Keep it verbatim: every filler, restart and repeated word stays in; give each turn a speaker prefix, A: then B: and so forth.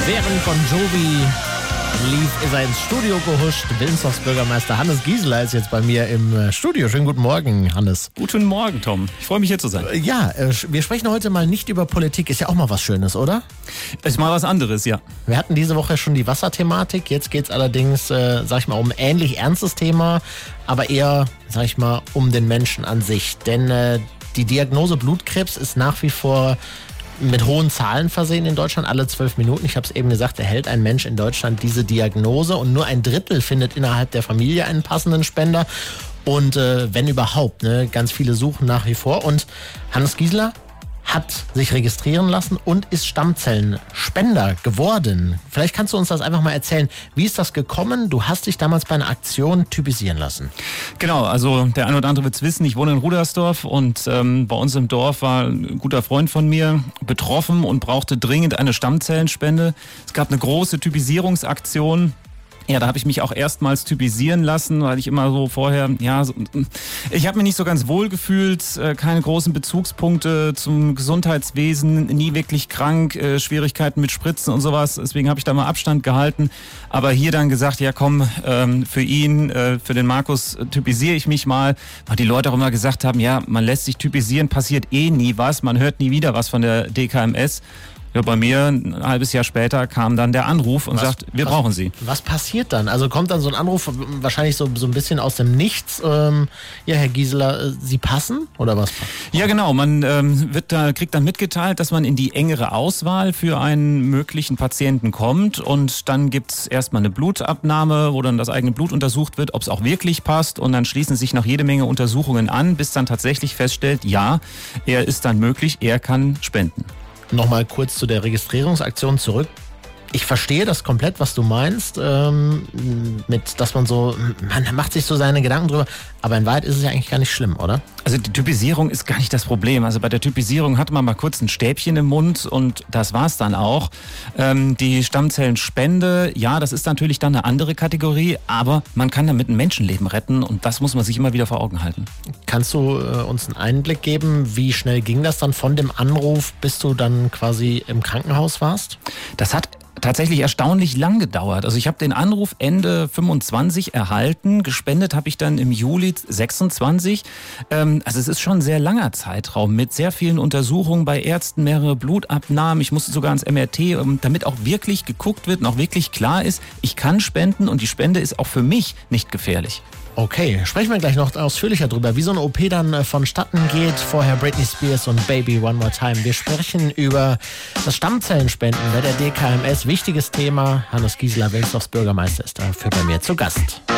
A: Während Bon Jovi lief, ist er ins Studio gehuscht. Wilnsdorfs Bürgermeister Hannes Gieseler ist jetzt bei mir im Studio. Schönen guten Morgen, Hannes.
B: Guten Morgen, Tom. Ich freue mich, hier zu sein.
A: Ja, wir sprechen heute mal nicht über Politik. Ist ja auch mal was Schönes, oder?
B: Ist mal was anderes, ja.
A: Wir hatten diese Woche schon die Wasserthematik. Jetzt geht es allerdings, äh, sag ich mal, um ein ähnlich ernstes Thema, aber eher, sag ich mal, um den Menschen an sich. Denn äh, die Diagnose Blutkrebs ist nach wie vor mit hohen Zahlen versehen in Deutschland, alle zwölf Minuten. Ich habe es eben gesagt, erhält ein Mensch in Deutschland diese Diagnose und nur ein Drittel findet innerhalb der Familie einen passenden Spender. Und äh, wenn überhaupt, ne, ganz viele suchen nach wie vor. Und Hannes Gieseler hat sich registrieren lassen und ist Stammzellenspender geworden. Vielleicht kannst du uns das einfach mal erzählen. Wie ist das gekommen? Du hast dich damals bei einer Aktion typisieren lassen.
B: Genau, also der eine oder andere wird es wissen, ich wohne in Rudersdorf und ähm, bei uns im Dorf war ein guter Freund von mir betroffen und brauchte dringend eine Stammzellenspende. Es gab eine große Typisierungsaktion. Ja, da habe ich mich auch erstmals typisieren lassen, weil ich immer so vorher, ja, so, ich habe mich nicht so ganz wohl gefühlt, äh, keine großen Bezugspunkte zum Gesundheitswesen, nie wirklich krank, äh, Schwierigkeiten mit Spritzen und sowas. Deswegen habe ich da mal Abstand gehalten. Aber hier dann gesagt, ja komm, ähm, für ihn, äh, für den Markus typisiere ich mich mal. Weil die Leute auch immer gesagt haben, ja, man lässt sich typisieren, passiert eh nie was, man hört nie wieder was von der D K M S. Ja, bei mir ein halbes Jahr später kam dann der Anruf und was, sagt, wir
A: was,
B: brauchen Sie.
A: Was passiert dann? Also kommt dann so ein Anruf wahrscheinlich so, so ein bisschen aus dem Nichts. Ähm, ja, Herr Gieseler, Sie passen oder was?
B: Ja, genau. Man ähm, wird da, kriegt dann mitgeteilt, dass man in die engere Auswahl für einen möglichen Patienten kommt und dann gibt's erstmal eine Blutabnahme, wo dann das eigene Blut untersucht wird, ob es auch wirklich passt und dann schließen sich noch jede Menge Untersuchungen an, bis dann tatsächlich feststellt, ja, er ist dann möglich, er kann spenden.
A: Nochmal kurz zu der Registrierungsaktion zurück. Ich verstehe das komplett, was du meinst, ähm, mit, dass man so, man macht sich so seine Gedanken drüber, aber in Wahrheit ist es ja eigentlich gar nicht schlimm, oder?
B: Also die Typisierung ist gar nicht das Problem. Also bei der Typisierung hat man mal kurz ein Stäbchen im Mund und das war's dann auch. Ähm, die Stammzellenspende, ja, das ist natürlich dann eine andere Kategorie, aber man kann damit ein Menschenleben retten und das muss man sich immer wieder vor Augen halten.
A: Kannst du äh, uns einen Einblick geben, wie schnell ging das dann von dem Anruf, bis du dann quasi im Krankenhaus warst?
B: Das hat tatsächlich erstaunlich lang gedauert. Also ich habe den Anruf Ende fünfundzwanzig erhalten, gespendet habe ich dann im Juli sechsundzwanzig. Ähm, also es ist schon ein sehr langer Zeitraum mit sehr vielen Untersuchungen bei Ärzten, mehrere Blutabnahmen. Ich musste sogar ans M R T, damit auch wirklich geguckt wird und auch wirklich klar ist, ich kann spenden und die Spende ist auch für mich nicht gefährlich.
A: Okay, sprechen wir gleich noch ausführlicher drüber, wie so eine O P dann vonstatten geht. Vorher Britney Spears und Baby One More Time. Wir sprechen über das Stammzellenspenden bei der D K M S. Wichtiges Thema. Hannes Gieseler, Wilnsdorfs Bürgermeister, ist dafür bei mir zu Gast.